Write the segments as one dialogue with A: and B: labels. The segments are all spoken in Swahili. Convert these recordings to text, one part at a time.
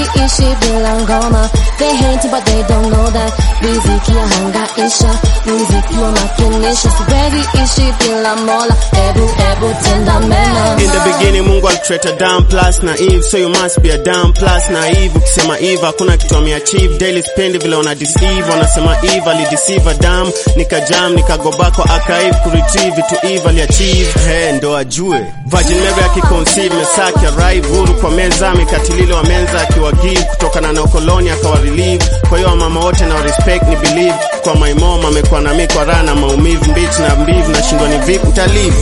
A: ishi bila ngoma. They hate but they don't know that riziki ya hangaisha, muziki wa makinisha. Siwezi ishi bila mola, ebu tenda mema.
B: In the beginning Mungu al-create a dumb plus naive, so you must be a dumb plus naive. Ukisema Eve hakuna kitu ame-achieve, daily spend vile wana deceive. Wanasema Eve ali-deceive Adam, nikajam nikagobako archive kuretrieve to Eve ali-achieve. Ndo ajue Virgin Mary akiconceive Mesaki arrive, huru kwa meza mikatilile wa menza akiwagive, kutokana na ukoloni akawa relieve. Kwa hiyo mama wote na respect ni believe, kwa my mom amekuwa na mimi kwa raha na maumivu, bitch na mbivu na shindwa ni vipi utalive.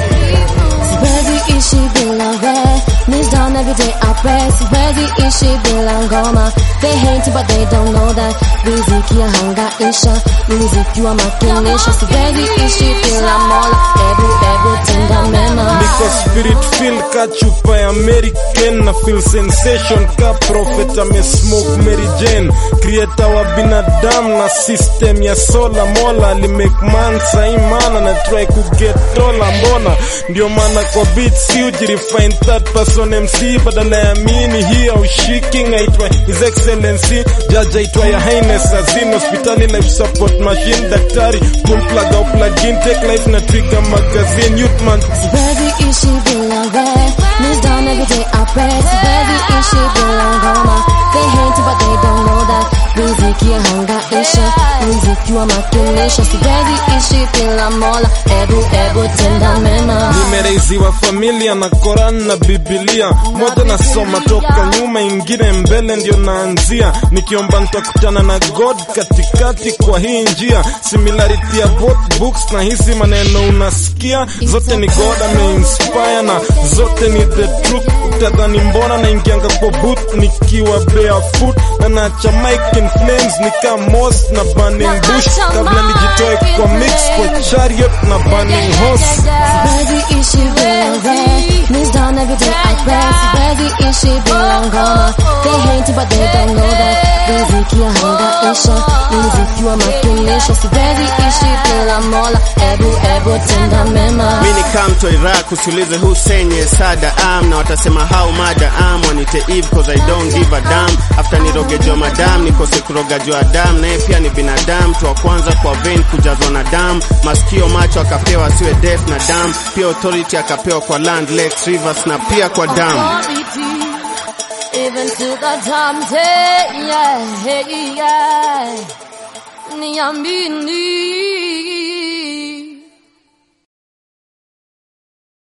A: Siwezi ishi bila we, knees down every day I pray. Siwezi ishi bila ngoma. They hate but they don't know that riziki ya hangaisha, muziki wa makinisha. Siwezi ishi bila mola, ebu tenda mema.
C: Niko spirit feel ka chupa ya American, na feel sensation ka prophet ame-smoke Mary Jane. Creator wa binadamu na system ya sola, mola li make man saimana na try kuget dola. Mbona ndio maana kwa beats si ujirefine third person MC, badala ya mini hii au shaking aitwa His Excellency, judge aitwa ya Highness Azin, hospitali life support machine, daktari pull plug au plug-in, take life na trigger magazine, youth man.
A: Siwezi ishi bila we, knees down every day I pray. Siwezi ishi bila ngoma. They hate but they don't know that riziki ya hangaisha, muziki wa makinisha. Siwezi ishi bila mola, ebu tenda mema.
C: Nimereiziwa familia na Koran na Biblia, moja nasoma toka nyuma ingine mbele ndio naanzia, nikiomba nitakutana na God katikati kwa hii njia. Similarity ya both books na hizi maneno unasikia, zote ni God ame-inspire na zote ni the truth. Utadhani mbona na ingianga kwa boot nikiwa barefoot, na nacha mic in flames nika moss na burning bush, kabla nijitoe kwa mix kwa chariot na burning horse.
A: Siwezi ishi bila we, knees down every day I pray. Siwezi ishi bila ngoma. They hate but they don't know that riziki ya hangaisha, muziki wa makinisha. Siwezi ishi bila mola, ebu tenda mema.
B: Mini come to Iraq, usiulize Hussein Yesada na watasema how mada wanite Eve cause I don't give a damn. After nirogejo madam nikose kurogajo Adam, naye pia ni binadamu tu wa kwanza kwa vein kujazwa na damu. Masikio macho akapewa siwe deaf na dam, pia authority akapewa kwa land, lakes, rivers na pia kwa dam.
A: Even to the time, yeah. Niamini